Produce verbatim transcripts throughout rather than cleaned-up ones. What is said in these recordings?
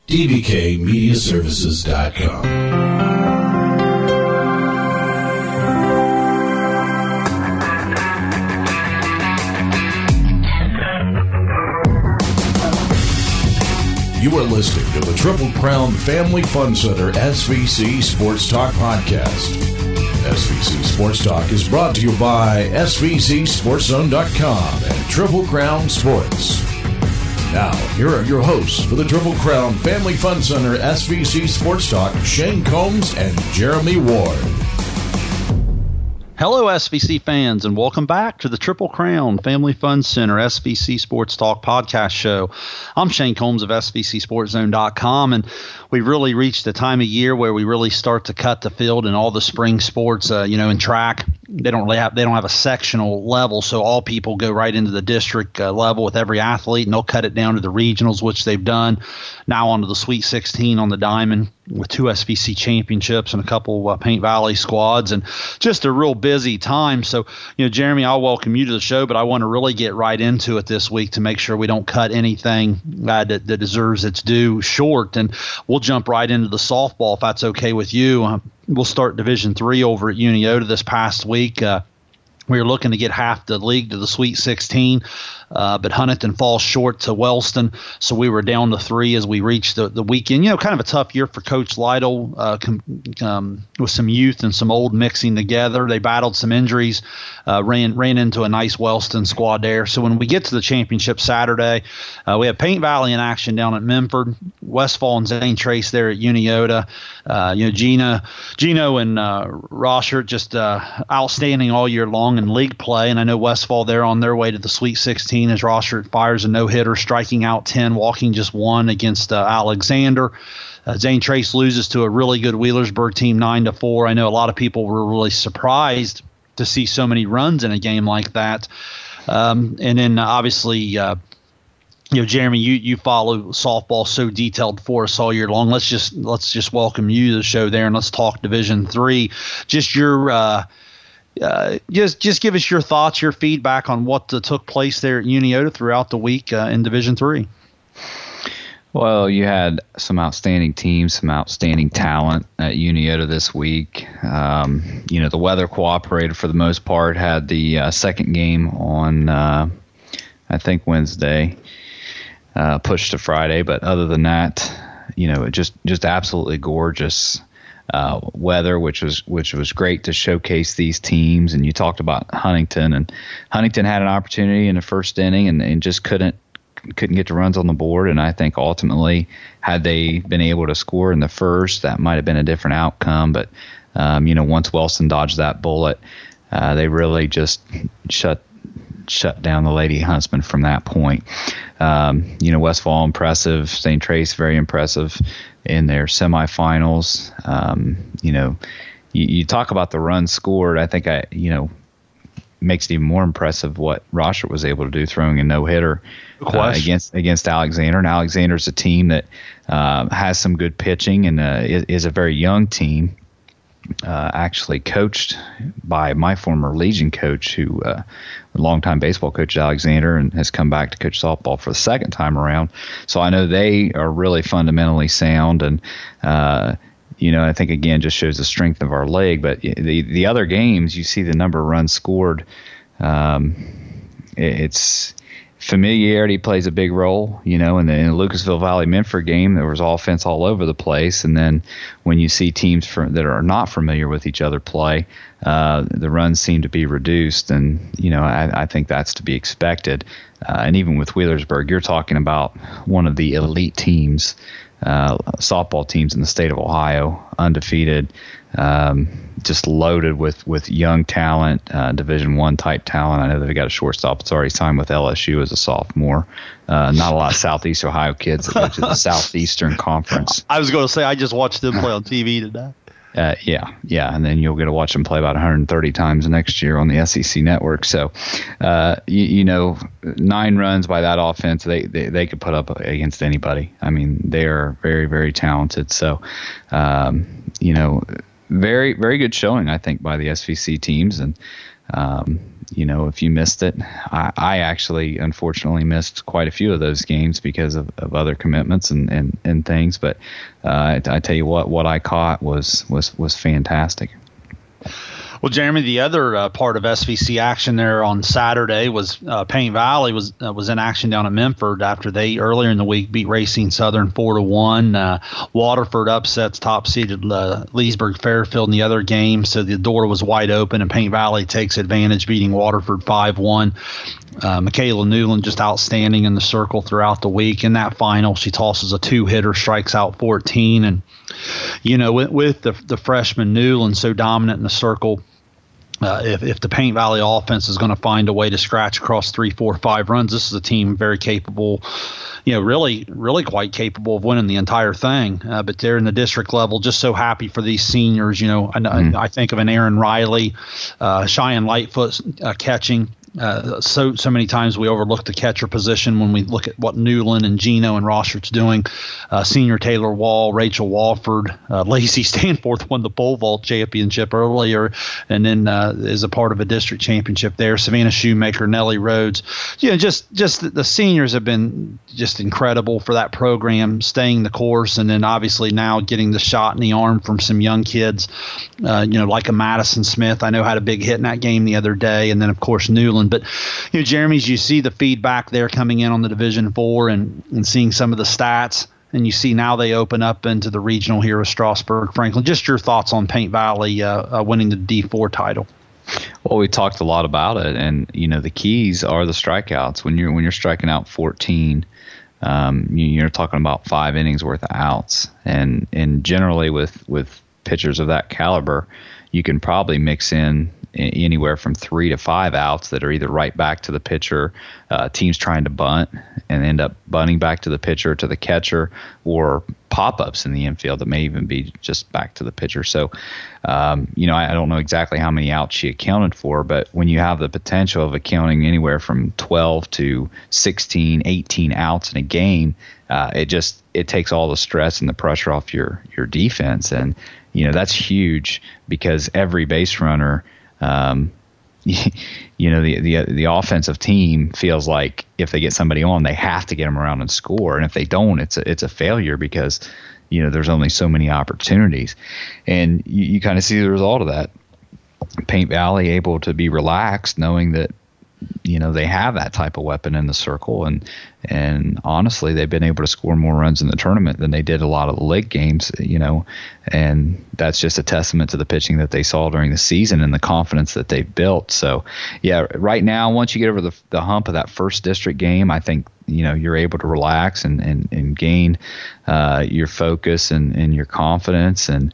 D B K Media Services dot com. You are listening to the Triple Crown Family Fun Center S V C Sports Talk Podcast. S V C Sports Talk is brought to you by S V C Sports Zone dot com and Triple Crown Sports. Now, here are your hosts for the Triple Crown Family Fun Center S V C Sports Talk, Shane Combs and Jeremy Ward. Hello, S V C fans, and welcome back to the Triple Crown Family Fun Center S V C Sports Talk podcast show. I'm Shane Combs of S V C Sports Zone dot com, and we really reached the time of year where we really start to cut the field in all the spring sports. Uh, you know, in track, they don't really have they don't have a sectional level, so all people go right into the district uh, level with every athlete, and they'll cut it down to the regionals, which they've done. Now onto the Sweet sixteen on the diamond with two S V C championships and a couple uh, Paint Valley squads, and just a real busy time. So, you know, Jeremy, I'll welcome you to the show, but I want to really get right into it this week to make sure we don't cut anything uh, that, that deserves its due short. And we'll jump right into the softball, if that's okay with you. Uh, we'll start Division Three over at Uniota this past week. Uh, we were looking to get half the league to the Sweet sixteen, uh, but Huntington falls short to Wellston, so we were down to three as we reached the, the weekend. You know, kind of a tough year for Coach Lytle uh, com, um, with some youth and some old mixing together. They battled some injuries, uh, ran ran into a nice Wellston squad there. So when we get to the championship Saturday, uh, we have Paint Valley in action down at Memphis, Westfall and Zane Trace there at Uniota. Uh, you know, Gina, Gino and uh, Roshert just uh, outstanding all year long in league play, and I know Westfall they're on their way to the Sweet sixteen as Roshert fires a no-hitter, striking out ten, walking just one against uh, Alexander. Uh, Zane Trace loses to a really good Wheelersburg team nine to four. I know a lot of people were really surprised to see so many runs in a game like that. Um, and then uh, obviously, uh, you know, Jeremy, you, you follow softball so detailed for us all year long. Let's just let's just welcome you to the show there, and let's talk Division Three. Just your uh, uh, just just give us your thoughts, your feedback on what uh, took place there at Uniota throughout the week uh, in Division Three. Well, you had some outstanding teams, some outstanding talent at Uniota this week. Um, you know, the weather cooperated for the most part. Had the uh, second game on, uh, I think Wednesday. Uh, pushed to Friday, but other than that, you know, it just just absolutely gorgeous uh, weather, which was which was great to showcase these teams. And you talked about Huntington, and Huntington had an opportunity in the first inning and, and just couldn't couldn't get the runs on the board. And I think ultimately, had they been able to score in the first, that might have been a different outcome. But um, you know, once Wellston dodged that bullet, uh, they really just shut. shut down the Lady Huntsman from that point. Um, you know, Westfall impressive, Saint Trace very impressive in their semifinals. Um, you know, you, you talk about the runs scored. I think I, you know, makes it even more impressive what Roshert was able to do, throwing a no hitter uh, against against Alexander. And Alexander's a team that uh, has some good pitching and uh, is, is a very young team. Uh, actually coached by my former Legion coach, who uh, a longtime baseball coach at Alexander, and has come back to coach softball for the second time around. So I know they are really fundamentally sound, and uh, you know, I think again just shows the strength of our league. But the the other games, you see the number of runs scored. Um, it, it's familiarity plays a big role, you know. In the, in the Lucasville Valley Minford game, there was offense all over the place, and then when you see teams for, that are not familiar with each other play, uh, the runs seem to be reduced, and you know, I, I think that's to be expected. Uh, and even with Wheelersburg, you're talking about one of the elite teams, uh, softball teams in the state of Ohio, undefeated. Um, just loaded with, with young talent, uh, Division One type talent. I know they've got a shortstop that's already signed with L S U as a sophomore. Uh, not a lot of Southeast Ohio kids that go to the Southeastern Conference. I was going to say I just watched them play on T V today. Uh, yeah, yeah, and then you'll get to watch them play about one hundred thirty times next year on the S E C network. So, uh, you, you know, nine runs by that offense, they, they they could put up against anybody. I mean, they are very, very talented. So, um, you know, very, very good showing, I think, by the S V C teams. And um, you know, if you missed it, I, I actually unfortunately missed quite a few of those games because of, of other commitments and, and, and things. But uh, I, I tell you what, what I caught was was was fantastic. Well, Jeremy, the other uh, part of S V C action there on Saturday was uh, Paint Valley was uh, was in action down at Memphis after they earlier in the week beat Racine Southern four to one. Uh, Waterford upsets top seeded uh, Leesburg Fairfield in the other game, so the door was wide open, and Paint Valley takes advantage, beating Waterford five one. Uh, Michaela Newland just outstanding in the circle throughout the week. In that final, she tosses a two-hitter, strikes out fourteen, and you know, with, with the the freshman Newland so dominant in the circle, uh, if if the Paint Valley offense is going to find a way to scratch across three, four, five runs, this is a team very capable. You know, really, really quite capable of winning the entire thing. Uh, but they're in the district level. Just so happy for these seniors. You know, I, mm-hmm. I, I think of an Aaron Riley, uh, Cheyenne Lightfoot uh, catching. Uh, so so many times we overlook the catcher position when we look at what Newland and Gino and Rostert's doing. Uh, senior Taylor Wall, Rachel Walford, uh, Lacey Stanforth won the pole vault championship earlier, and then uh, is a part of a district championship there. Savannah Shoemaker, Nellie Rhodes, you know, just just the, the seniors have been just incredible for that program, staying the course, and then obviously now getting the shot in the arm from some young kids, uh, you know, like a Madison Smith. I know had a big hit in that game the other day, and then of course Newland. But, you know, Jeremy, as you see the feedback there coming in on the Division Four and, and seeing some of the stats, and you see now they open up into the regional here with Strasburg Franklin. Just your thoughts on Paint Valley uh, uh, winning the D four title. Well, we talked a lot about it, and you know the keys are the strikeouts. When you're when you're striking out fourteen, um, you, you're talking about five innings worth of outs, and and generally with with pitchers of that caliber, you can probably mix in anywhere from three to five outs that are either right back to the pitcher, uh, teams trying to bunt and end up bunting back to the pitcher, to the catcher, or pop-ups in the infield that may even be just back to the pitcher. So, um, you know, I, I don't know exactly how many outs she accounted for, but when you have the potential of accounting anywhere from twelve to sixteen, eighteen outs in a game, uh, it just it takes all the stress and the pressure off your your defense. And, you know, that's huge because every base runner – Um, you know, the, the the offensive team feels like if they get somebody on, they have to get them around and score. And if they don't, it's a, it's a failure because, you know, there's only so many opportunities. And you, you kind of see the result of that. Paint Valley able to be relaxed knowing that, you know, they have that type of weapon in the circle. And, and honestly, they've been able to score more runs in the tournament than they did a lot of the league games, you know, and that's just a testament to the pitching that they saw during the season and the confidence that they've built. So, yeah, right now, once you get over the, the hump of that first district game, I think, you know, you're able to relax and, and, and gain uh, your focus and, and your confidence. And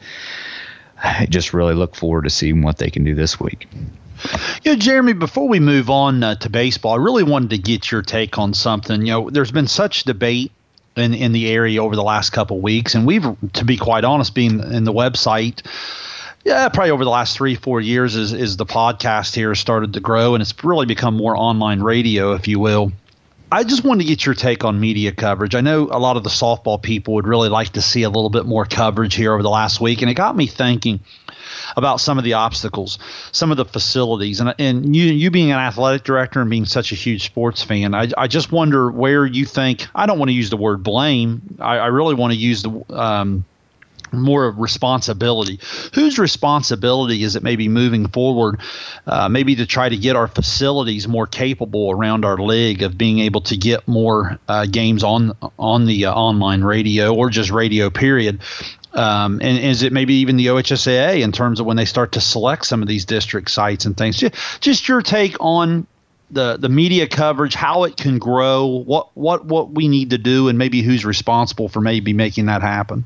I just really look forward to seeing what they can do this week. You know, Jeremy, before we move on uh, to baseball, I really wanted to get your take on something. You know, there's been such debate in, in the area over the last couple of weeks, and we've, to be quite honest, being in the website, yeah, probably over the last three, four years as, as the podcast here has started to grow, and it's really become more online radio, if you will. I just wanted to get your take on media coverage. I know a lot of the softball people would really like to see a little bit more coverage here over the last week, and it got me thinking about some of the obstacles, some of the facilities, and and you you being an athletic director and being such a huge sports fan, I, I just wonder where you think, I don't want to use the word blame, I, I really want to use the um, more of responsibility. Whose responsibility is it maybe moving forward, uh, maybe to try to get our facilities more capable around our league of being able to get more uh, games on on the uh, online radio or just radio period? Um, and is it maybe even the O H S A A in terms of when they start to select some of these district sites and things? Just, just your take on the the media coverage, how it can grow, what what what we need to do, and maybe who's responsible for maybe making that happen.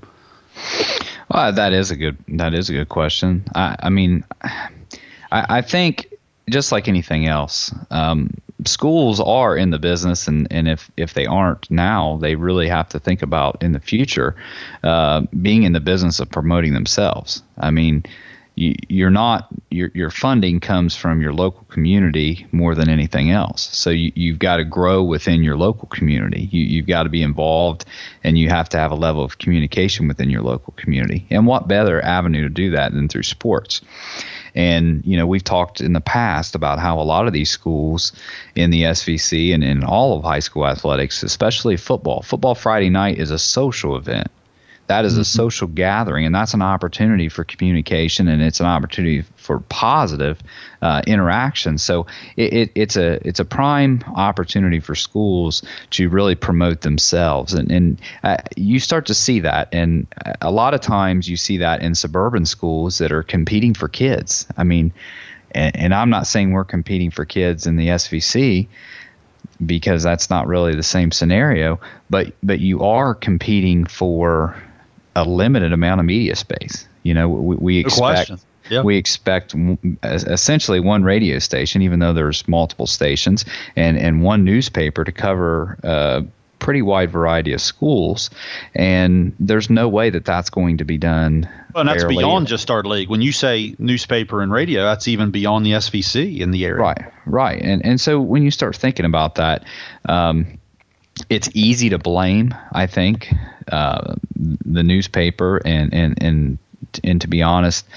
Well, that is a good that is a good question. I, I mean, I, I think just like anything else, um, schools are in the business, and, and if, if they aren't now, they really have to think about in the future uh, being in the business of promoting themselves. I mean, you, you're not your your funding comes from your local community more than anything else. So you, you've got to grow within your local community. You, you've got to be involved, and you have to have a level of communication within your local community. And what better avenue to do that than through sports? And, you know, we've talked in the past about how a lot of these schools in the S V C and in all of high school athletics, especially football, football Friday night is a social event. That is a social gathering, and that's an opportunity for communication, and it's an opportunity for positive uh, interaction. So it, it, it's a it's a prime opportunity for schools to really promote themselves, and, and uh, you start to see that. And a lot of times you see that in suburban schools that are competing for kids. I mean, and, and I'm not saying we're competing for kids in the S V C, because that's not really the same scenario, but but you are competing for a limited amount of media space. You know, we, we expect yeah. we expect essentially one radio station, even though there's multiple stations, and, and one newspaper to cover a pretty wide variety of schools. And there's no way that that's going to be done. Well, and that's fairly. beyond just our league. When you say newspaper and radio, that's even beyond the S V C in the area. Right, right. And and so when you start thinking about that, um, it's easy to blame, I think, uh, the newspaper and, and, and, and to be honest,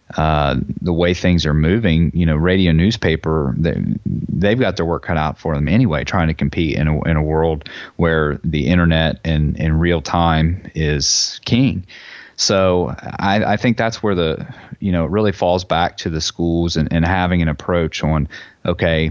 uh, the way things are moving, you know, radio, newspaper, they, they've got their work cut out for them anyway, trying to compete in a, in a world where the internet and, and real time is king. So I, I think that's where the, you know, it really falls back to the schools and, and having an approach on, okay,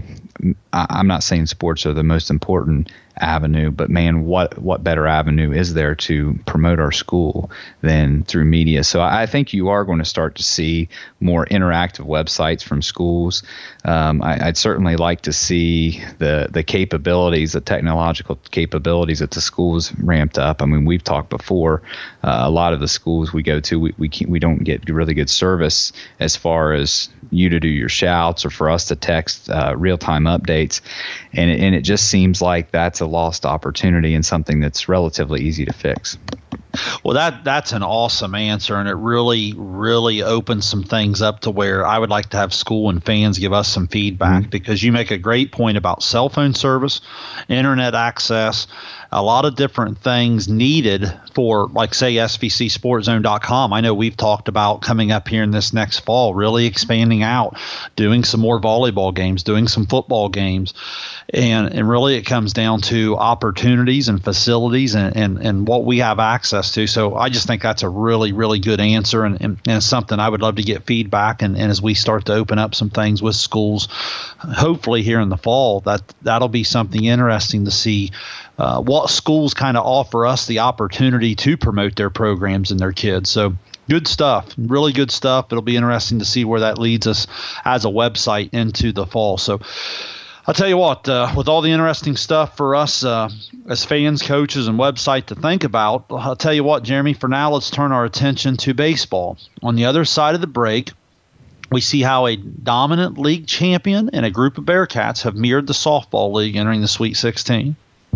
I'm not saying sports are the most important avenue, but man, what what better avenue is there to promote our school than through media? So I think you are going to start to see more interactive websites from schools. Um, I, I'd certainly like to see the the capabilities, the technological capabilities at the schools ramped up. I mean, we've talked before. Uh, a lot of the schools we go to, we we, can't, we don't get really good service as far as you to do your shouts or for us to text uh, real-time updates, and it, and it just seems like that's a lost opportunity and something that's relatively easy to fix. Well, that that's an awesome answer, and it really, really opens some things up to where I would like to have school and fans give us some feedback, mm-hmm. because you make a great point about cell phone service, internet access, a lot of different things needed for, like, say, S V C Sports Zone dot com. I know we've talked about coming up here in this next fall, really expanding out, doing some more volleyball games, doing some football games. And and really it comes down to opportunities and facilities and, and, and what we have access to. So I just think that's a really, really good answer, and, and, and something I would love to get feedback. And, and as we start to open up some things with schools, hopefully here in the fall, that, that'll be something interesting to see uh, what schools kind of offer us the opportunity to promote their programs and their kids. So good stuff, really good stuff. It'll be interesting to see where that leads us as a website into the fall. So I'll tell you what, uh, with all the interesting stuff for us uh, as fans, coaches, and website to think about, I'll tell you what, Jeremy, for now, let's turn our attention to baseball. On the other side of the break, we see how a dominant league champion and a group of Bearcats have mirrored the softball league entering the Sweet sixteen.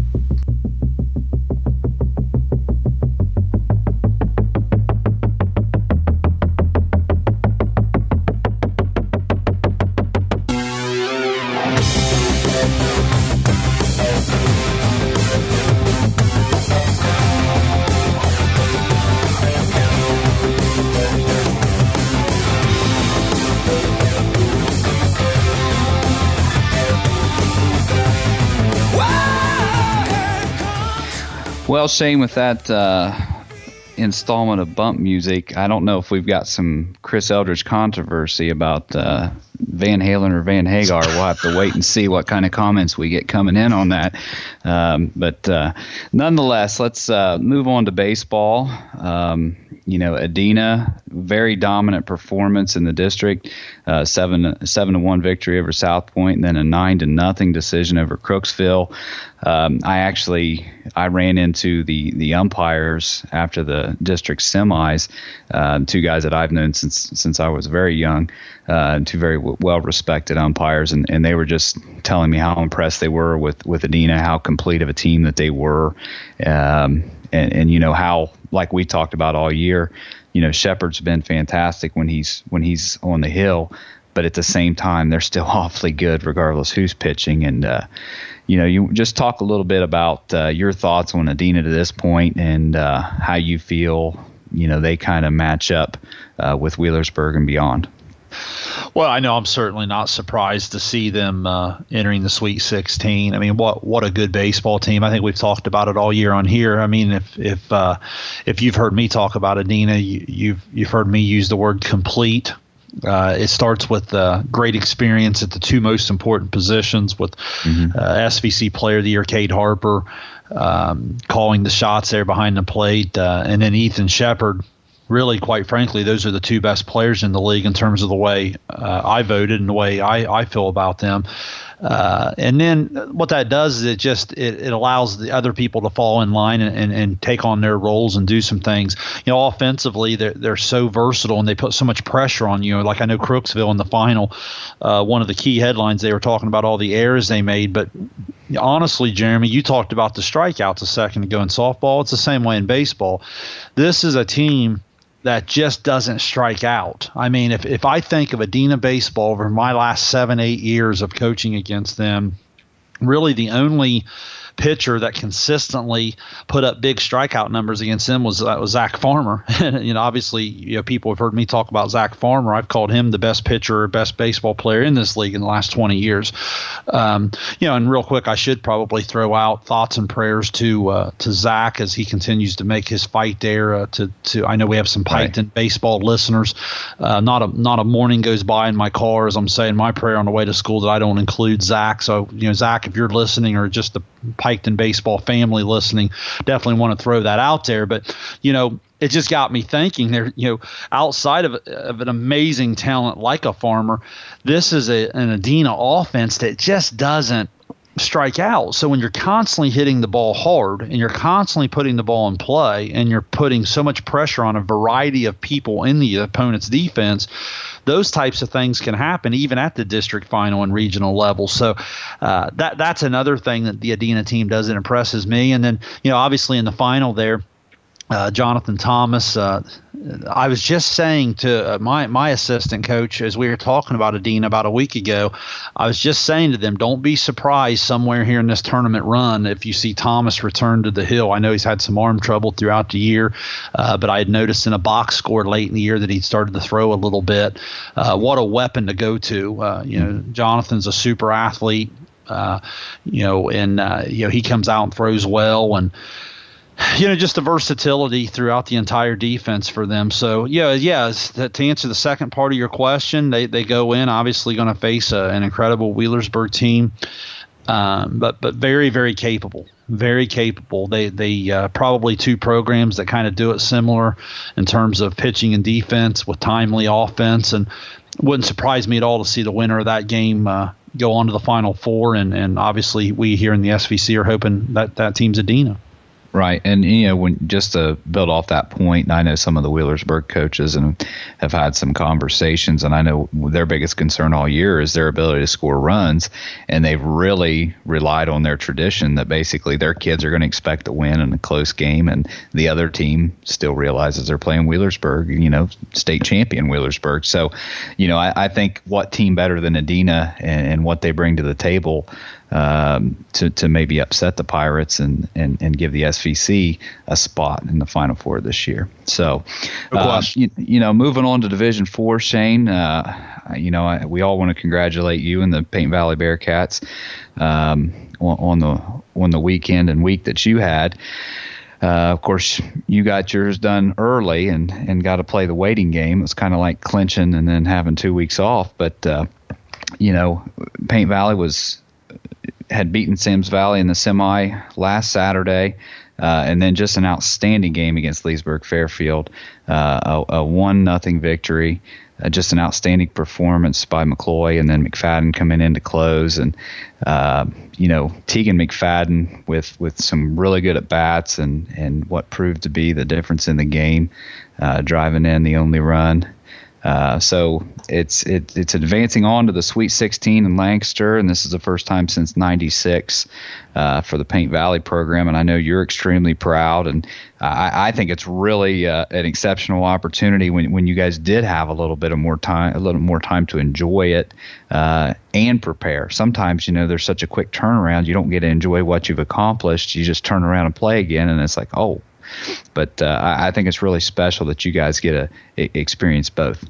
Well, Shane, with that uh, installment of bump music, I don't know if we've got some Chris Eldridge controversy about uh, Van Halen or Van Hagar. We'll have to wait and see what kind of comments we get coming in on that. Um, but uh, nonetheless, let's uh, move on to baseball. Um, you know, Adena, very dominant performance in the district, uh, seven seven to one victory over South Point, and then a nine to nothing decision over Crooksville. Um, I actually I ran into the the umpires after the district semis, uh, two guys that I've known since since I was very young, uh, two very w- well respected umpires, and, and they were just telling me how impressed they were with with Adena, how complete of a team that they were, um, and and you know how, like we talked about all year, you know, Shepard's been fantastic when he's when he's on the hill, but at the same time they're still awfully good regardless who's pitching. And uh, you know, you just talk a little bit about uh, your thoughts on Adena to this point, and uh, how you feel, you know, they kind of match up uh, with Wheelersburg and beyond. Well, I know I'm certainly not surprised to see them uh, entering the Sweet sixteen. I mean, what what a good baseball team. I think we've talked about it all year on here. I mean, if if uh, if you've heard me talk about Adena, you, you've you've heard me use the word complete. Uh, it starts with uh, great experience at the two most important positions with mm-hmm. uh, S V C Player of the Year Cade Harper um, calling the shots there behind the plate, uh, and then Ethan Shepard. Really, quite frankly, those are the two best players in the league in terms of the way uh, I voted and the way I, I feel about them. Uh, and then what that does is it just it, it allows the other people to fall in line and, and, and take on their roles and do some things. You know, offensively, they're, they're so versatile and they put so much pressure on you. Like I know Crooksville in the final, uh, one of the key headlines, they were talking about all the errors they made. But honestly, Jeremy, you talked about the strikeouts a second ago in softball. It's the same way in baseball. This is a team that just doesn't strike out. I mean, if, if I think of Adena baseball over my last seven, eight years of coaching against them, really the only pitcher that consistently put up big strikeout numbers against them was, uh, was Zach Farmer. And, you know, obviously, you know, people have heard me talk about Zach Farmer. I've called him the best pitcher, best baseball player in this league in the last twenty years. Um, you know, and real quick, I should probably throw out thoughts and prayers to uh, to Zach as he continues to make his fight there. Uh, to to I know we have some Piketon right. baseball listeners. Uh, not a not a morning goes by in my car as I'm saying my prayer on the way to school that I don't include Zach. So, you know, Zach, if you're listening or just the Piketon baseball family listening, definitely want to throw that out there. But, you know, it just got me thinking there, you know, outside of, of an amazing talent like a Farmer, this is a, an Adena offense that just doesn't strike out. So when you're constantly hitting the ball hard and you're constantly putting the ball in play and you're putting so much pressure on a variety of people in the opponent's defense, those types of things can happen even at the district final and regional level. So uh, that that's another thing that the Adena team does that impresses me. And then, you know, obviously in the final there, uh, Jonathan Thomas, uh, I was just saying to my my assistant coach as we were talking about Adena about a week ago, I was just saying to them, don't be surprised somewhere here in this tournament run if you see Thomas return to the hill. I know he's had some arm trouble throughout the year, uh, but I had noticed in a box score late in the year that he'd started to throw a little bit. Uh, what a weapon to go to. Uh, you know, Jonathan's a super athlete, uh, you know, and, uh, you know, he comes out and throws well, and you know, just the versatility throughout the entire defense for them. So, yeah, yeah. To answer the second part of your question, they, they go in obviously going to face a, an incredible Wheelersburg team, um, but but very very capable, very capable. They they uh, probably two programs that kind of do it similar in terms of pitching and defense with timely offense, and wouldn't surprise me at all to see the winner of that game uh, go on to the Final Four. And and obviously we here in the S V C are hoping that that team's Adena. Right, and you know, when just to build off that point, and I know some of the Wheelersburg coaches and have had some conversations, and I know their biggest concern all year is their ability to score runs, and they've really relied on their tradition that basically their kids are going to expect to win in a close game, and the other team still realizes they're playing Wheelersburg, you know, state champion Wheelersburg. So, you know, I, I think what team better than Adena and, and what they bring to the table Um, to, to maybe upset the Pirates and, and, and give the S V C a spot in the Final Four this year. So, uh, you, you know, moving on to Division Four, Shane, uh, you know, I, we all want to congratulate you and the Paint Valley Bearcats um, on, on the on the weekend and week that you had. Uh, of course, you got yours done early and, and got to play the waiting game. It was kind of like clinching and then having two weeks off. But, uh, you know, Paint Valley was had beaten Sims Valley in the semi last Saturday, uh, and then just an outstanding game against Leesburg Fairfield, uh, a, a one nothing victory, uh, just an outstanding performance by McCloy, and then McFadden coming in to close, and uh, you know, Tegan McFadden with with some really good at bats and and what proved to be the difference in the game, uh, driving in the only run. Uh, so it's it, it's advancing on to the Sweet sixteen in Lancaster, and this is the first time since ninety-six uh, for the Paint Valley program. And I know you're extremely proud, and I, I think it's really uh, an exceptional opportunity when when you guys did have a little bit of more time, a little more time to enjoy it uh, and prepare. Sometimes, you know, there's such a quick turnaround, you don't get to enjoy what you've accomplished. You just turn around and play again, and it's like, oh. But uh, I think it's really special that you guys get to experience both.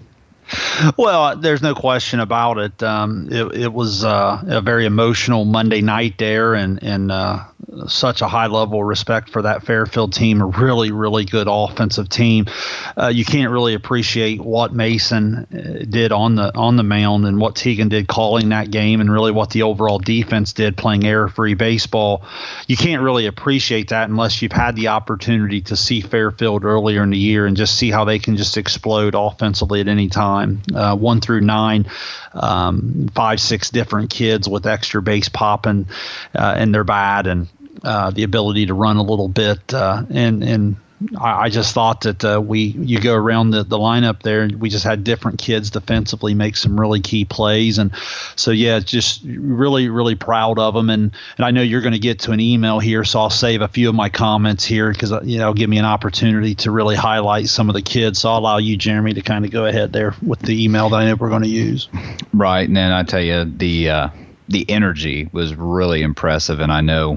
Well, there's no question about it. Um, it, it was uh, a very emotional Monday night there, and and uh, such a high level of respect for that Fairfield team. A really, really good offensive team. Uh, you can't really appreciate what Mason did on the on the mound and what Teagan did calling that game, and really what the overall defense did playing error-free baseball. You can't really appreciate that unless you've had the opportunity to see Fairfield earlier in the year and just see how they can just explode offensively at any time. Uh, one through nine, um, five, six different kids with extra base popping uh, in their bat, and uh, the ability to run a little bit. Uh, and and I, I just thought that uh, we you go around the, the lineup there, and we just had different kids defensively make some really key plays. And so, yeah, just really, really proud of them. And, and I know you're going to get to an email here, so I'll save a few of my comments here because, you know, give me an opportunity to really highlight some of the kids. So I'll allow you, Jeremy, to kind of go ahead there with the email that I know we're going to use. Right. And then I tell you, the uh, the energy was really impressive. And I know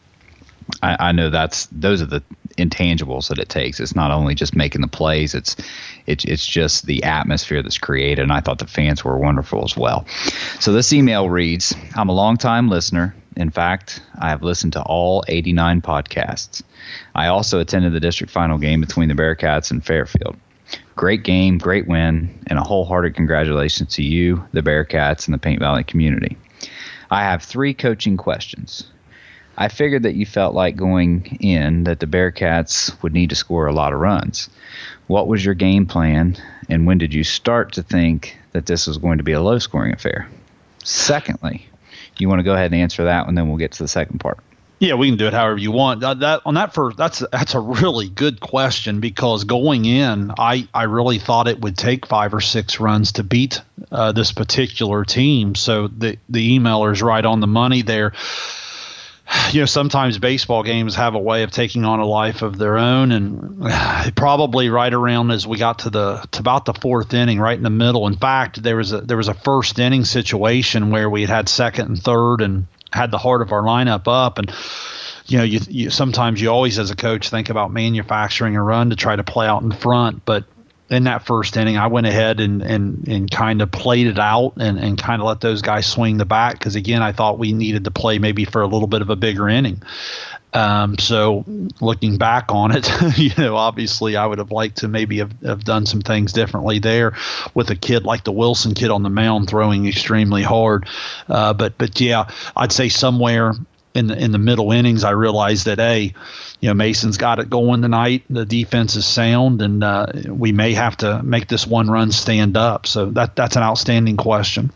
I, I know that's those are the intangibles that it takes. It's not only just making the plays, it's it's it's just the atmosphere that's created, and I thought the fans were wonderful as well. So this email reads, I'm a longtime listener. In fact, I have listened to all eighty-nine podcasts. I also attended the district final game between the Bearcats and Fairfield. Great game, great win, and a wholehearted congratulations to you, the Bearcats, and the Paint Valley community. I have three coaching questions. I figured that you felt like going in that the Bearcats would need to score a lot of runs. What was your game plan, and when did you start to think that this was going to be a low-scoring affair? Secondly, you want to go ahead and answer that one, then we'll get to the second part. Yeah, we can do it however you want. That, that on that first, that's that's a really good question, because going in, I, I really thought it would take five or six runs to beat uh, this particular team. So the the emailer's right on the money there. You know, sometimes baseball games have a way of taking on a life of their own, and probably right around as we got to the to about the fourth inning, right in the middle. In fact, there was a there was a first inning situation where we had had second and third and had the heart of our lineup up, and you know, you, you sometimes you always as a coach think about manufacturing a run to try to play out in front, but in that first inning, I went ahead and and, and kind of played it out and, and kind of let those guys swing the bat, because, again, I thought we needed to play maybe for a little bit of a bigger inning. Um, so looking back on it, you know, obviously I would have liked to maybe have, have done some things differently there with a kid like the Wilson kid on the mound throwing extremely hard. Uh, but, but yeah, I'd say somewhere in the in the middle innings, I realized that, hey, you know, Mason's got it going tonight. The defense is sound, and uh, we may have to make this one run stand up. So that that's an outstanding question.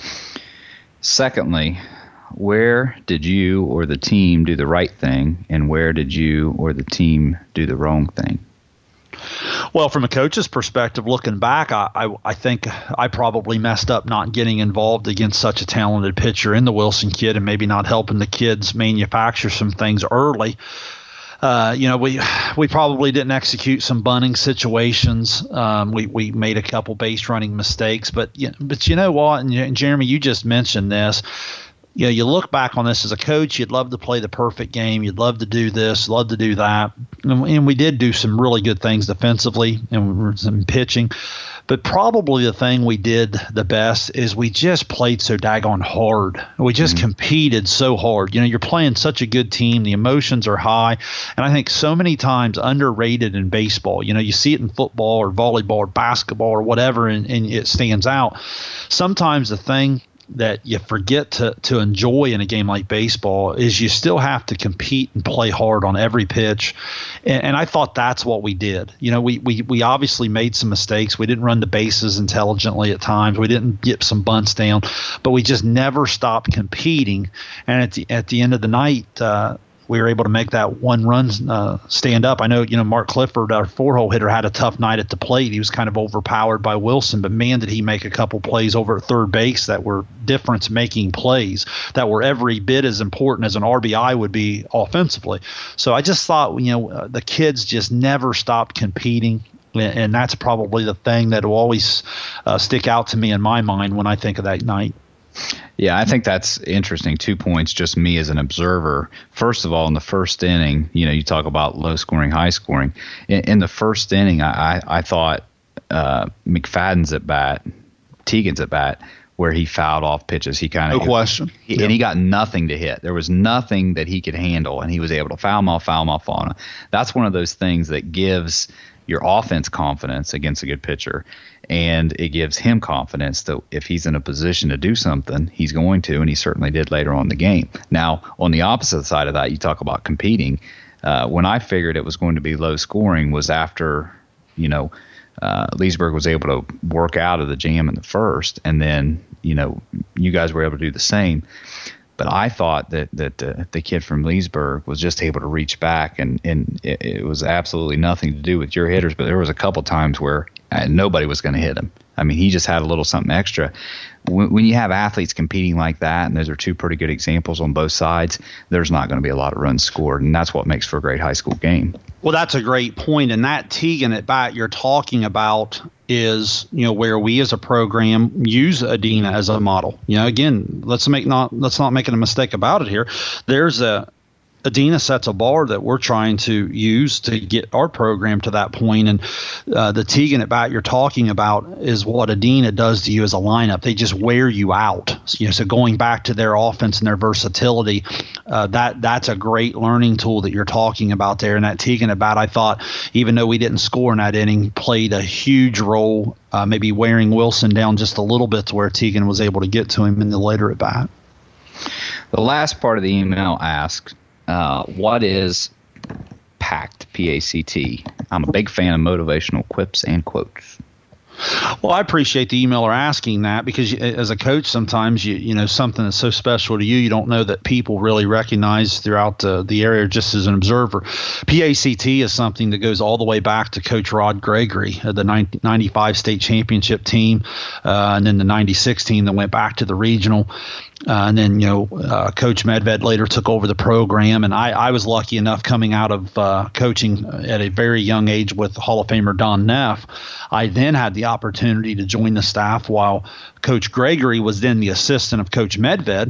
Secondly, where did you or the team do the right thing, and where did you or the team do the wrong thing? Well, from a coach's perspective, looking back, I, I, I think I probably messed up not getting involved against such a talented pitcher in the Wilson kid, and maybe not helping the kids manufacture some things early. Uh, you know, we we probably didn't execute some bunting situations. Um, we we made a couple base running mistakes, but you know, but you know what? And, and Jeremy, you just mentioned this. You know, you look back on this as a coach, you'd love to play the perfect game. You'd love to do this, love to do that. And, and we did do some really good things defensively and some pitching. But probably the thing we did the best is we just played so daggone hard. We just mm-hmm. competed so hard. You know, you're playing such a good team. The emotions are high. And I think so many times underrated in baseball. You know, you see it in football or volleyball or basketball or whatever, and, and it stands out. Sometimes the thing that you forget to, to enjoy in a game like baseball is you still have to compete and play hard on every pitch. And, and I thought that's what we did. You know, we, we, we obviously made some mistakes. We didn't run the bases intelligently at times. We didn't get some bunts down, but we just never stopped competing. And at the, at the end of the night, uh, we were able to make that one run uh, stand up. I know, you know, Mark Clifford, our four-hole hitter, had a tough night at the plate. He was kind of overpowered by Wilson, but man, did he make a couple plays over at third base that were difference-making plays that were every bit as important as an R B I would be offensively. So I just thought, you know, uh, the kids just never stopped competing. And that's probably the thing that will always uh, stick out to me in my mind when I think of that night. Yeah, I think that's interesting. Two points, just me as an observer. First of all, in the first inning, you know, you talk about low scoring, high scoring. In, in the first inning, I, I, I thought uh, McFadden's at bat, Teagan's at bat, where he fouled off pitches. He kind of no question, he, yep. and he got nothing to hit. There was nothing that he could handle, and he was able to foul him off, foul him off on him. That's one of those things that gives your offense confidence against a good pitcher, and it gives him confidence that if he's in a position to do something, he's going to, and he certainly did later on in the game. Now, on the opposite side of that, you talk about competing. Uh, when I figured it was going to be low scoring was after, you know, Uh, Leesburg was able to work out of the jam in the first, and then, you know, you guys were able to do the same. But I thought that that uh, the kid from Leesburg was just able to reach back, and, and it, it was absolutely nothing to do with your hitters. But there was a couple times where uh, nobody was going to hit him. I mean, he just had a little something extra. When, when you have athletes competing like that, and those are two pretty good examples on both sides, there's not going to be a lot of runs scored, and that's what makes for a great high school game. Well, that's a great point, and that Teagan at bat you're talking about is, you know, where we as a program use Adina as a model. You know, again, let's make not let's not make a mistake about it here. There's a Adina sets a bar that we're trying to use to get our program to that point. And uh, the Teagan at bat you're talking about is what Adina does to you as a lineup. They just wear you out. So, you know, so going back to their offense and their versatility, uh, that that's a great learning tool that you're talking about there. And that Teagan at bat, I thought, even though we didn't score in that inning, played a huge role, uh, maybe wearing Wilson down just a little bit to where Teagan was able to get to him in the later at bat. The last part of the email asks, Uh, what is PACT, P A C T? I'm a big fan of motivational quips and quotes. Well, I appreciate the emailer asking that, because as a coach, sometimes you you know something that's so special to you, you don't know that people really recognize throughout the, the area just as an observer. P A C T is something that goes all the way back to Coach Rod Gregory, uh, the ninety-five state championship team, uh, and then the ninety-six team that went back to the regional. Uh, and then, you know, uh, Coach Medved later took over the program. And I, I was lucky enough coming out of uh, coaching at a very young age with Hall of Famer Don Neff. I then had the opportunity to join the staff while Coach Gregory was then the assistant of Coach Medved.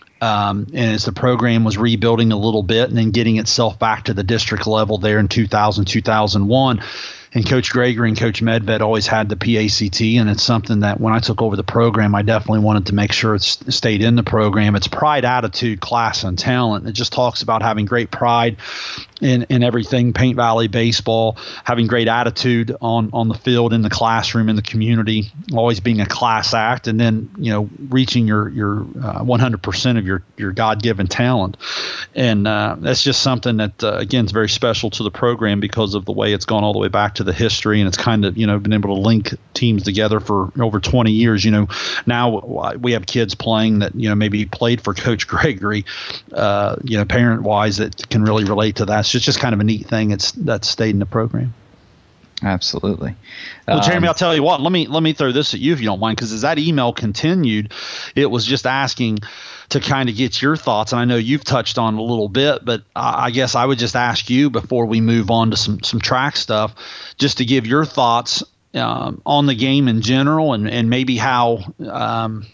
Um, and as the program was rebuilding a little bit and then getting itself back to the district level there in two thousand, two thousand one. And Coach Gregory and Coach Medved always had the P A C T, and it's something that when I took over the program, I definitely wanted to make sure it stayed in the program. It's pride, attitude, class, and talent. It just talks about having great pride in, in everything Paint Valley baseball, having great attitude on, on the field, in the classroom, in the community, always being a class act, and then, you know, reaching your your uh, one hundred percent of your, your God-given talent. And uh, that's just something that, uh, again, is very special to the program because of the way it's gone all the way back to the history, and it's kind of, you know, been able to link teams together for over twenty years. You know, now we have kids playing that, you know, maybe played for Coach Gregory, uh, you know, parent wise, that can really relate to that. It's just, just kind of a neat thing. It's that's stayed in the program. Absolutely. Well, Jeremy, um, I'll tell you what, let me, let me throw this at you if you don't mind, because as that email continued, it was just asking to kind of get your thoughts. And I know you've touched on it a little bit, but I guess I would just ask you before we move on to some, some track stuff, just to give your thoughts um, on the game in general, and, and maybe how um,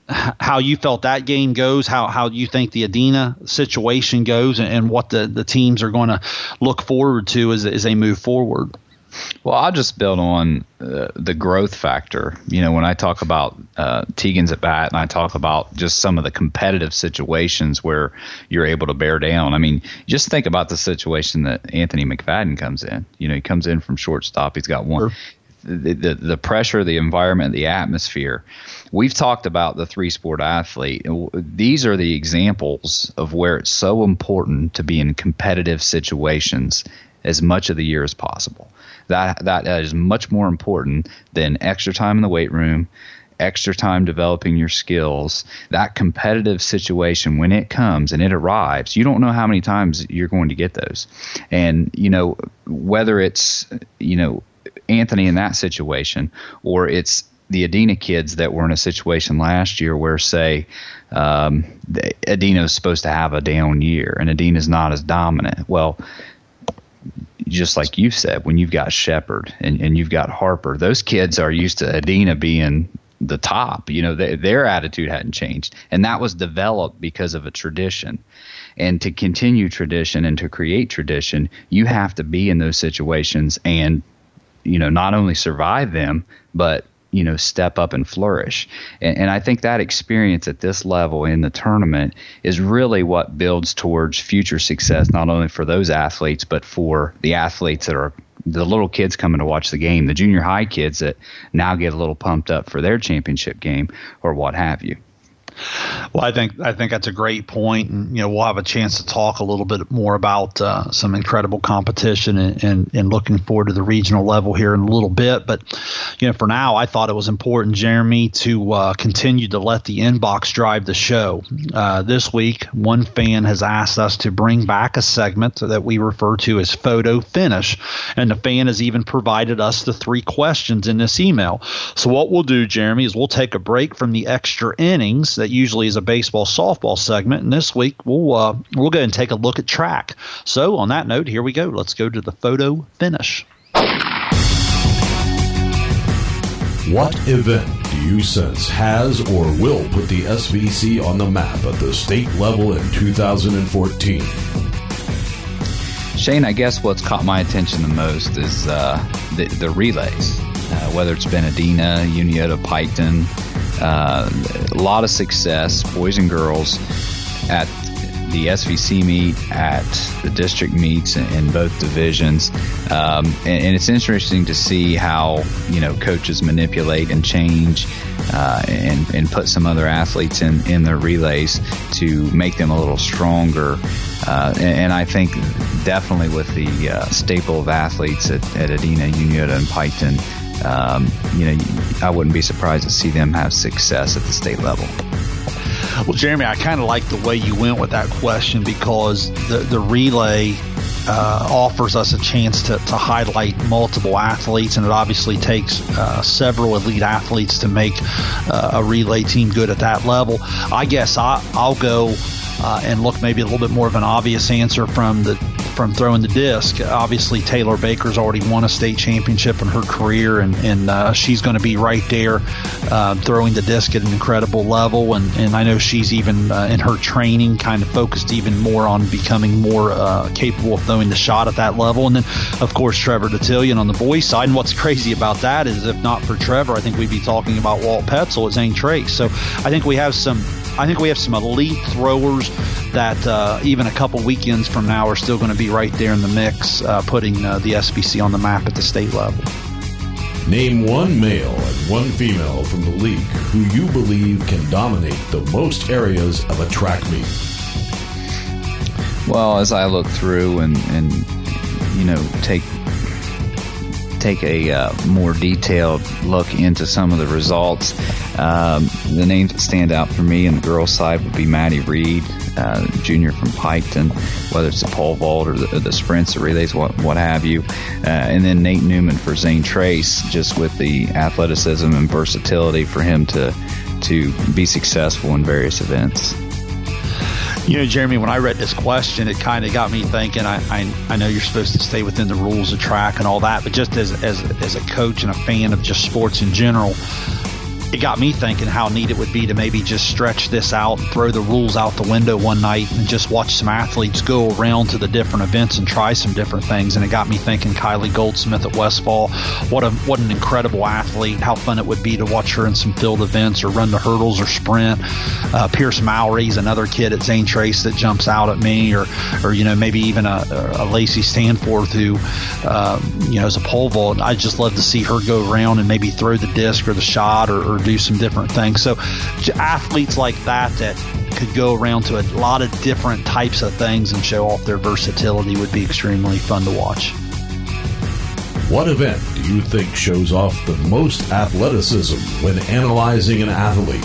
how you felt that game goes, how how you think the Adina situation goes, and, and what the, the teams are going to look forward to as, as they move forward. Well, I'll just build on uh, the growth factor. You know, when I talk about uh, Teagan's at bat, and I talk about just some of the competitive situations where you're able to bear down. I mean, just think about the situation that Anthony McFadden comes in. You know, he comes in from shortstop. He's got one. Sure. The, the the pressure, the environment, the atmosphere. We've talked about the three-sport athlete. These are the examples of where it's so important to be in competitive situations as much of the year as possible. That that is much more important than extra time in the weight room, extra time developing your skills. That competitive situation, when it comes and it arrives, you don't know how many times you're going to get those. And, you know, whether it's, you know, Anthony in that situation, or it's the Adina kids that were in a situation last year where, say, um, Adina is supposed to have a down year and Adina is not as dominant. Well, just like you said, when you've got Shepherd and, and you've got Harper, those kids are used to Adina being the top. You know, they, their attitude hadn't changed, and that was developed because of a tradition. And to continue tradition and to create tradition, you have to be in those situations and you know, not only survive them, but you know, step up and flourish. And, and I think that experience at this level in the tournament is really what builds towards future success, not only for those athletes, but for the athletes that are the little kids coming to watch the game, the junior high kids that now get a little pumped up for their championship game or what have you. Well, I think I think that's a great point, and you know we'll have a chance to talk a little bit more about uh, some incredible competition and, and, and looking forward to the regional level here in a little bit. But you know, for now, I thought it was important, Jeremy, to uh, continue to let the inbox drive the show. Uh, this week, one fan has asked us to bring back a segment that we refer to as Photo Finish, and the fan has even provided us the three questions in this email. So what we'll do, Jeremy, is we'll take a break from the extra innings that usually is a baseball softball segment, and this week we'll uh, we'll go and take a look at track. So on that note, here we go. Let's go to the Photo Finish. What event do you sense has or will put the S V C on the map at the state level in two thousand fourteen? Shane, I guess what's caught my attention the most is uh, the, the relays, uh, whether it's Benedina, Uniota, Piketon. Uh, a lot of success, boys and girls, at the S V C meet, at the district meets in, in both divisions, um, and, and it's interesting to see how you know coaches manipulate and change uh, and and put some other athletes in in their relays to make them a little stronger. Uh, and, and I think definitely with the uh, staple of athletes at, at Adina, Uniota, and Piketon. Um, you know, I wouldn't be surprised to see them have success at the state level. Well, Jeremy, I kind of like the way you went with that question because the, the relay uh, offers us a chance to, to highlight multiple athletes, and it obviously takes uh, several elite athletes to make uh, a relay team good at that level. I guess I, I'll go uh, and look maybe a little bit more of an obvious answer from the from throwing the disc. Obviously, Taylor Baker's already won a state championship in her career, and, and uh, she's going to be right there uh, throwing the disc at an incredible level. And, and I know she's even uh, in her training kind of focused even more on becoming more uh, capable of throwing the shot at that level. And then, of course, Trevor Detillion on the boys' side. And what's crazy about that is if not for Trevor, I think we'd be talking about Walt Petzel at Zane Trace. So I think we have some I think we have some elite throwers that uh, even a couple weekends from now are still going to be right there in the mix, uh, putting uh, the S B C on the map at the state level. Name one male and one female from the league who you believe can dominate the most areas of a track meet. Well, as I look through and, and you know, take take a uh, more detailed look into some of the results, um, the names that stand out for me on the girls' side would be Maddie Reed, uh, junior from Piketon, whether it's the pole vault or the, the sprints, the relays, what, what have you. Uh, and then Nate Newman for Zane Trace, just with the athleticism and versatility for him to to be successful in various events. You know, Jeremy, when I read this question, it kind of got me thinking. I, I I know you're supposed to stay within the rules of track and all that, but just as as as a coach and a fan of just sports in general, it got me thinking how neat it would be to maybe just stretch this out, throw the rules out the window one night, and just watch some athletes go around to the different events and try some different things. And it got me thinking Kylie Goldsmith at Westfall, what a what an incredible athlete, how fun it would be to watch her in some field events or run the hurdles or sprint. Uh, Pierce Mowry's another kid at Zane Trace that jumps out at me, or or you know maybe even a, a Lacey Stanforth who uh, you know is a pole vault. I'd just love to see her go around and maybe throw the disc or the shot or, or do some different things. So athletes like that that could go around to a lot of different types of things and show off their versatility would be extremely fun to watch. What event do you think shows off the most athleticism when analyzing an athlete?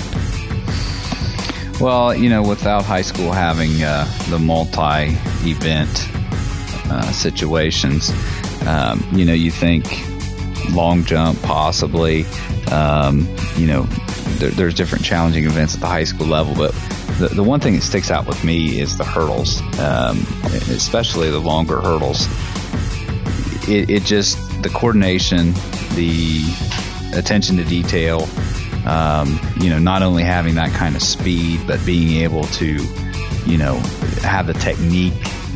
Well, you know, without high school having uh, the multi-event uh, situations, um, you know, you think long jump possibly. Um, you know, there, there's different challenging events at the high school level, but the, the one thing that sticks out with me is the hurdles, um, especially the longer hurdles. It, it just, the coordination, the attention to detail, um, you know, not only having that kind of speed, but being able to, you know, have the technique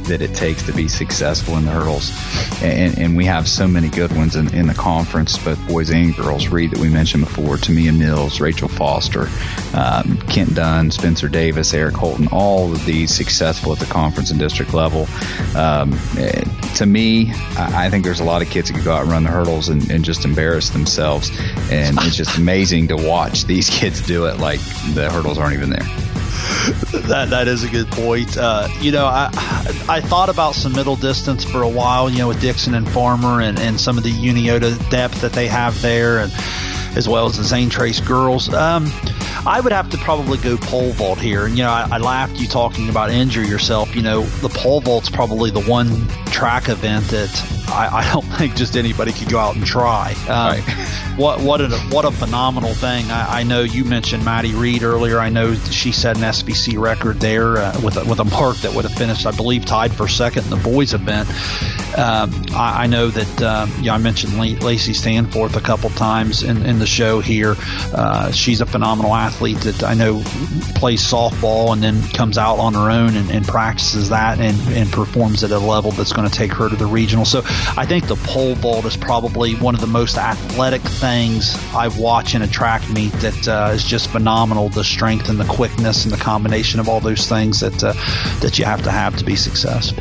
that it takes to be successful in the hurdles. And, and we have so many good ones in, in the conference, both boys and girls. Reed that we mentioned before, Tamia Mills, Rachel Foster, um, Kent Dunn, Spencer Davis, Eric Holton, all of these successful at the conference and district level. Um, to me, I, I think there's a lot of kids that could go out and run the hurdles and, and just embarrass themselves. And it's just amazing to watch these kids do it like the hurdles aren't even there. That that is a good point. Uh, you know, I I thought about some middle distance for a while, you know, with Dixon and Farmer and, and some of the Uniota depth that they have there, and as well as the Zane Trace girls. Um, I would have to probably go pole vault here. And, you know, I, I laughed you talking about injure yourself. You know, the pole vault's probably the one track event that I, I don't think just anybody could go out and try. Um, right. What what a what a phenomenal thing! I, I know you mentioned Maddie Reed earlier. I know she set an S V C record there uh, with a, with a mark that would have finished, I believe, tied for second in the boys event. Um, I, I know that um, yeah, I mentioned Lacey Stanforth a couple times in, in the show here. Uh, she's a phenomenal athlete that I know plays softball and then comes out on her own and, and practices that and, and performs at a level that's going to take her to the regional. So I think the pole vault is probably one of the most athletic things I watch in a track meet that uh, is just phenomenal. The strength and the quickness and the combination of all those things that uh, that you have to have to be successful.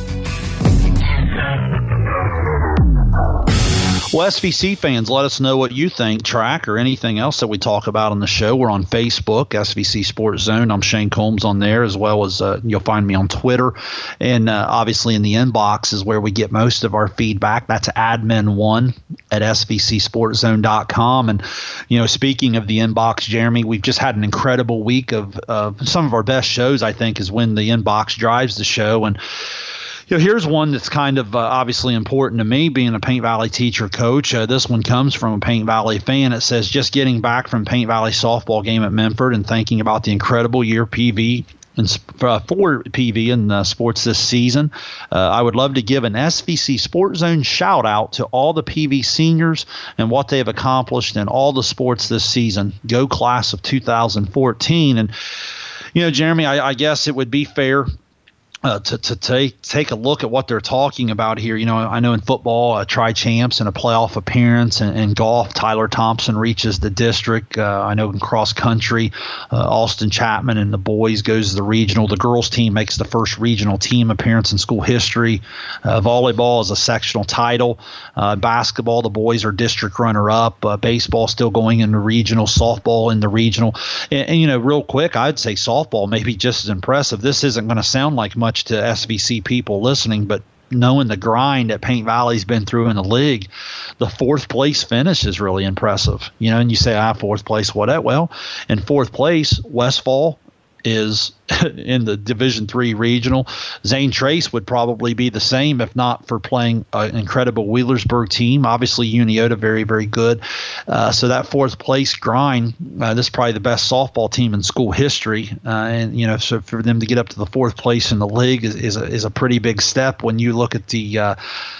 Well, S V C fans, let us know what you think, track or anything else that we talk about on the show. We're on Facebook, S V C Sports Zone. I'm Shane Combs on there, as well as uh, you'll find me on Twitter. And uh, obviously in the inbox is where we get most of our feedback. That's admin one at S V C sports zone dot com. And, you know, speaking of the inbox, Jeremy, we've just had an incredible week of, of some of our best shows, I think, is when the inbox drives the show. And you know, here's one that's kind of uh, obviously important to me, being a Paint Valley teacher coach. Uh, this one comes from a Paint Valley fan. It says, just getting back from Paint Valley softball game at Memphis and thinking about the incredible year P V and uh, for P V in uh, sports this season. Uh, I would love to give an S V C Sports Zone shout out to all the P V seniors and what they have accomplished in all the sports this season. Go class of two thousand fourteen. And, you know, Jeremy, I, I guess it would be fair Uh, to, to take take a look at what they're talking about here. You know, I know in football, uh, tri-champs and a playoff appearance, and in golf, Tyler Thompson reaches the district. Uh, I know in cross country, uh, Austin Chapman and the boys goes to the regional. The girls team makes the first regional team appearance in school history. Uh, volleyball is a sectional title. Uh, basketball, the boys are district runner-up. Uh, baseball still going into regional. Softball in the regional. And, and, you know, real quick, I'd say softball may be just as impressive. This isn't going to sound like much to S V C people listening, but knowing the grind that Paint Valley's been through in the league, the fourth place finish is really impressive. You know, and you say, ah, fourth place, what? Well, in fourth place, Westfall is in the Division three regional. Zane Trace would probably be the same if not for playing an incredible Wheelersburg team. Obviously, Uniota very, very good. Uh, so that fourth place grind, uh, this is probably the best softball team in school history. Uh, and, you know, so for them to get up to the fourth place in the league is, is, a, is a pretty big step when you look at the uh,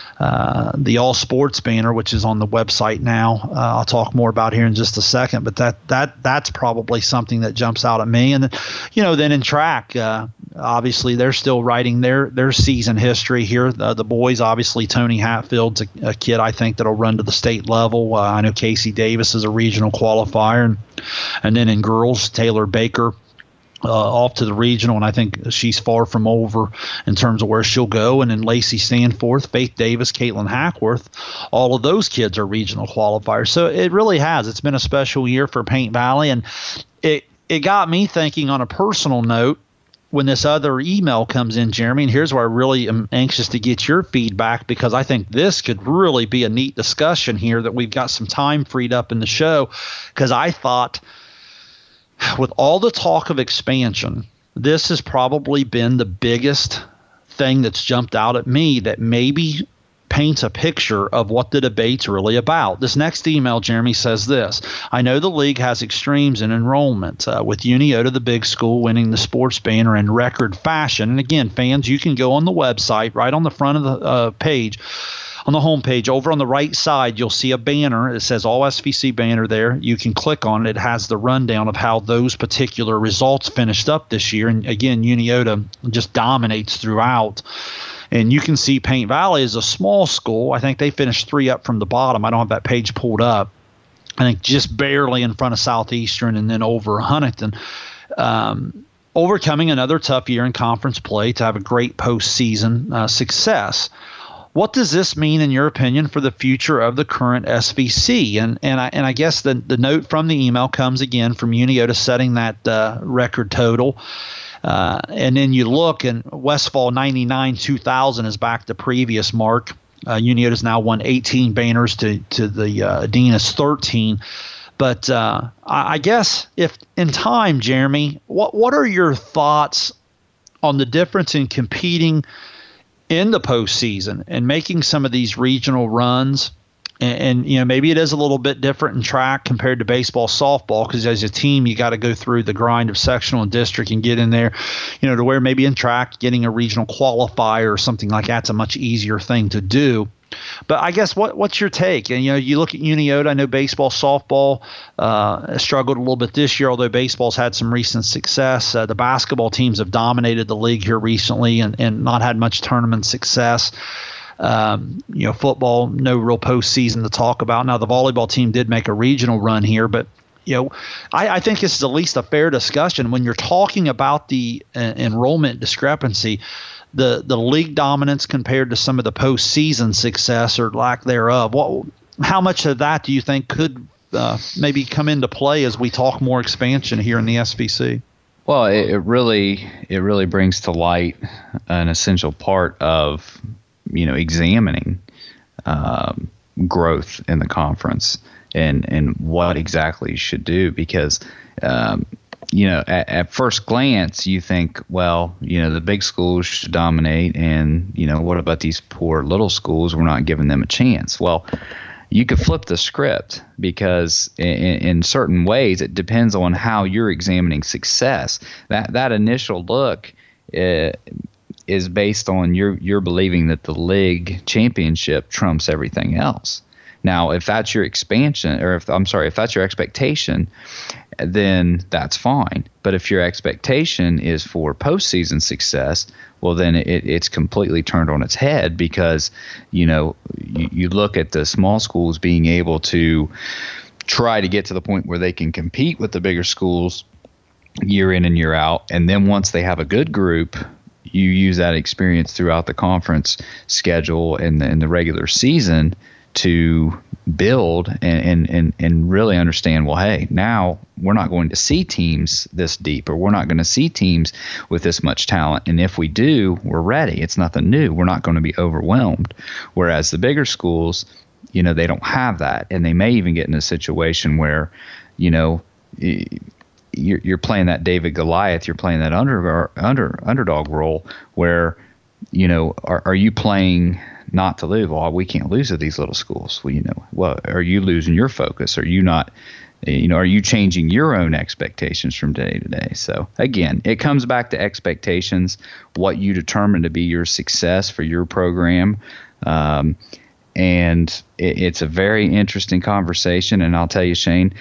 Uh, the All Sports banner, which is on the website now. Uh, I'll talk more about here in just a second, but that that that's probably something that jumps out at me. And, you know, then in track, uh, obviously they're still writing their their season history here. The, the boys, obviously, Tony Hatfield's a, a kid I think that'll run to the state level. Uh, I know Casey Davis is a regional qualifier. And, and then in girls, Taylor Baker, Uh, off to the regional, and I think she's far from over in terms of where she'll go. And then Lacey Stanforth, Faith Davis, Caitlin Hackworth, all of those kids are regional qualifiers. So it really has. It's been a special year for Paint Valley, and it it got me thinking on a personal note when this other email comes in, Jeremy, and here's where I really am anxious to get your feedback, because I think this could really be a neat discussion here that we've got some time freed up in the show, because I thought – with all the talk of expansion, this has probably been the biggest thing that's jumped out at me that maybe paints a picture of what the debate's really about. This next email, Jeremy, says this: I know the league has extremes in enrollment, uh, with Uniota, the big school, winning the sports banner in record fashion. And again, fans, you can go on the website right on the front of the uh, page. on the homepage, over on the right side, you'll see a banner. It says All S V C banner there. You can click on it. It has the rundown of how those particular results finished up this year. And again, Uniota just dominates throughout. And you can see Paint Valley is a small school. I think they finished three up from the bottom. I don't have that page pulled up. I think just barely in front of Southeastern and then over Huntington. Um, overcoming another tough year in conference play to have a great postseason uh, success. What does this mean, in your opinion, for the future of the current S V C? And and I and I guess the the note from the email comes again from Uniota setting that uh, record total. Uh, and then you look, and Westfall ninety-nine two thousand is back to previous mark. Uh, Uniota's now won eighteen banners to to the uh, Adenas thirteen. But uh, I, I guess if in time, Jeremy, what what are your thoughts on the difference in competing in the postseason and making some of these regional runs? And, and you know, maybe it is a little bit different in track compared to baseball, softball, because as a team, you got to go through the grind of sectional and district and get in there, you know, to where maybe in track, getting a regional qualifier or something like that's a much easier thing to do. But I guess what what's your take? And, you know, you look at Uniota, I know baseball, softball uh, struggled a little bit this year, although baseball's had some recent success. Uh, the basketball teams have dominated the league here recently and, and not had much tournament success. Um, you know, football, no real postseason to talk about. Now, the volleyball team did make a regional run here, but, you know, I, I think this is at least a fair discussion. When you're talking about the uh, enrollment discrepancy, the the league dominance compared to some of the postseason success or lack thereof, what, how much of that do you think could uh, maybe come into play as we talk more expansion here in the S V C? Well, it, it really it really brings to light an essential part of, you know, examining um, growth in the conference and and what exactly you should do, because um, you know, at, at first glance, you think, well, you know, the big schools should dominate, and, you know, what about these poor little schools? We're not giving them a chance. Well, you could flip the script, because in, in certain ways, it depends on how you're examining success. That that initial look uh, is based on your you're believing that the league championship trumps everything else. Now, if that's your expansion, or if I'm sorry, if that's your expectation, then that's fine. But if your expectation is for postseason success, well, then it, it's completely turned on its head, because, you know, you, you look at the small schools being able to try to get to the point where they can compete with the bigger schools year in and year out. And then once they have a good group, you use that experience throughout the conference schedule and the, and the regular season to build and, and, and, and really understand, well, hey, now we're not going to see teams this deep, or we're not going to see teams with this much talent. And if we do, we're ready. It's nothing new. We're not going to be overwhelmed. Whereas the bigger schools, you know, they don't have that. And they may even get in a situation where, you know, you're, you're playing that David Goliath, you're playing that under, under underdog role where, you know, are, are you playing not to lose? Well, we can't lose to these little schools. Well, you know, well, are you losing your focus? Are you not, you know, are you changing your own expectations from day to day? So again, it comes back to expectations, what you determine to be your success for your program. Um, and it, it's a very interesting conversation. And I'll tell you, Shane,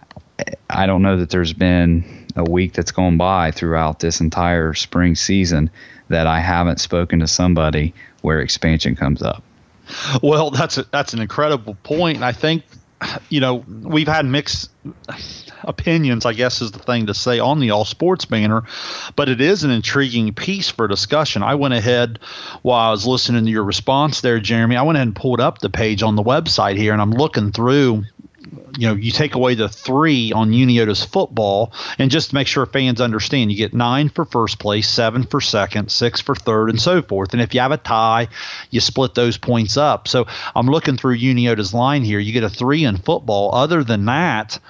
I don't know that there's been a week that's gone by throughout this entire spring season that I haven't spoken to somebody where expansion comes up. Well, that's a, that's an incredible point. And I think, you know, we've had mixed opinions, I guess is the thing to say, on the All Sports banner, but it is an intriguing piece for discussion. I went ahead while I was listening to your response there, Jeremy, I went ahead and pulled up the page on the website here, and I'm looking through. You know, you take away the three on Uniota's football, and just to make sure fans understand, you get nine for first place, seven for second, six for third, and so forth. And if you have a tie, you split those points up. So I'm looking through Uniota's line here. You get a three in football. Other than that,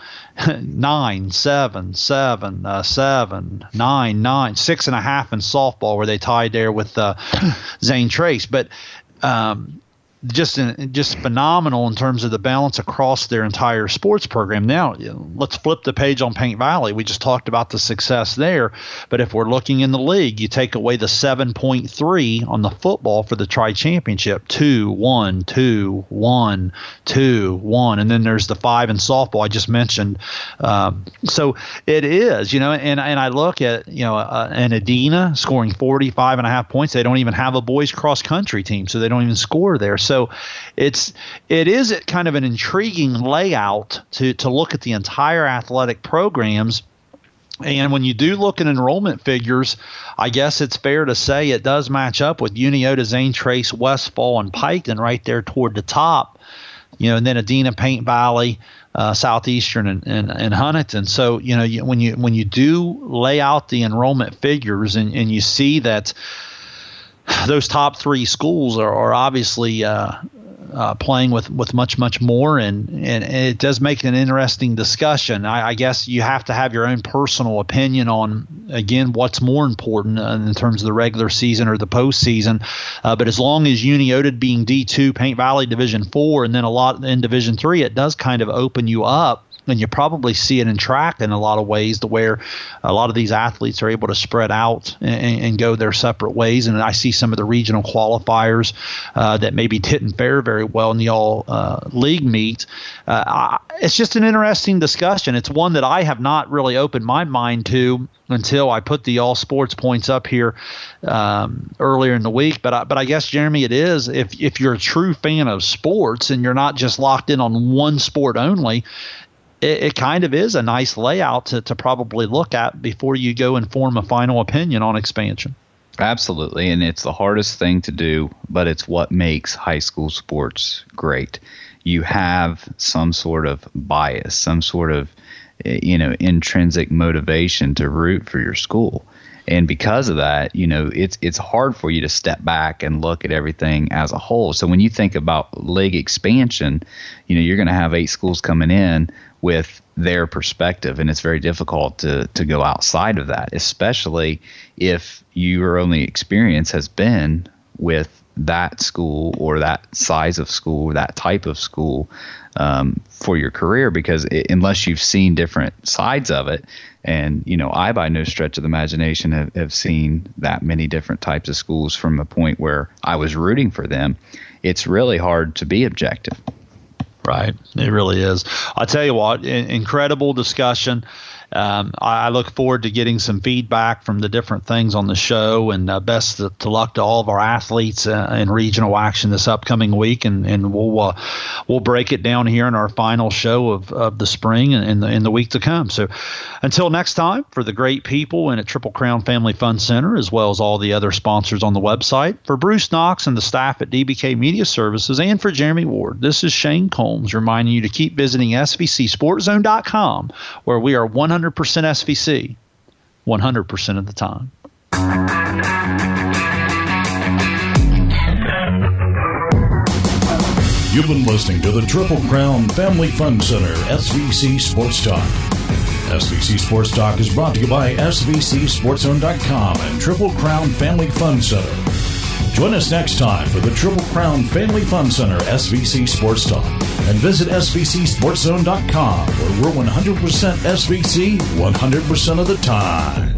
nine, seven, seven, uh, seven, nine, nine, six and a half in softball, where they tied there with uh, Zane Trace. But um, just in, just phenomenal in terms of the balance across their entire sports program. Now, you know, let's flip the page on Paint Valley. We just talked about the success there, but if we're looking in the league, you take away the seven point three on the football for the tri-championship, two, one, two, one, two, one, and then there's the five in softball I just mentioned. Um, so it is, you know, and and I look at, you know, uh, an Adena scoring forty-five and a half points. They don't even have a boys cross country team, so they don't even score there. So it's it is kind of an intriguing layout to to look at the entire athletic programs. And when you do look at enrollment figures, I guess it's fair to say it does match up with Uniota, Zane Trace, Westfall, and Piketon right there toward the top. You know, and then Adena, Paint Valley, uh, Southeastern, and, and, and Huntington. So, you know, you, when you when you do lay out the enrollment figures and, and you see that those top three schools are, are obviously uh, uh, playing with, with much, much more, and, and it does make an interesting discussion. I, I guess you have to have your own personal opinion on, again, what's more important in terms of the regular season or the postseason. Uh, but as long as Uniota being D two, Paint Valley Division four, and then a lot in Division three, it does kind of open you up. And you probably see it in track in a lot of ways to where a lot of these athletes are able to spread out and, and go their separate ways. And I see some of the regional qualifiers uh, that maybe didn't fare very well in the all uh, league meet. Uh, I, it's just an interesting discussion. It's one that I have not really opened my mind to until I put the all sports points up here um, earlier in the week. But I, but I guess, Jeremy, it is if if you're a true fan of sports and you're not just locked in on one sport only, It, it kind of is a nice layout to, to probably look at before you go and form a final opinion on expansion. Absolutely, and it's the hardest thing to do, but it's what makes high school sports great. You have some sort of bias, some sort of, you know, intrinsic motivation to root for your school. And because of that, you know, it's it's hard for you to step back and look at everything as a whole. So when you think about league expansion, you know, you're going to have eight schools coming in with their perspective, and it's very difficult to to go outside of that, especially if your only experience has been with that school or that size of school or that type of school um, for your career, because it, unless you've seen different sides of it, and, you know, I by no stretch of the imagination have, have seen that many different types of schools from a point where I was rooting for them, it's really hard to be objective. Right. It really is. I'll tell you what, in, incredible discussion. Um, I, I look forward to getting some feedback from the different things on the show, and uh, best to, to luck to all of our athletes uh, in regional action this upcoming week, and, and we'll uh, we'll break it down here in our final show of, of the spring and in the, in the week to come. So until next time, for the great people in at Triple Crown Family Fun Center, as well as all the other sponsors on the website, for Bruce Knox and the staff at D B K Media Services, and for Jeremy Ward, this is Shane Combs reminding you to keep visiting S V C Sports Zone dot com, where we are one hundred percent S V C one hundred percent of the time. You've been listening to the Triple Crown Family Fun Center S V C Sports Talk. S V C Sports Talk is brought to you by S V C Sports Zone dot com and Triple Crown Family Fun Center. Join us next time for the Triple Crown Family Fun Center S V C Sports Talk, and visit S V C Sports Zone dot com, where we're one hundred percent S V C one hundred percent of the time.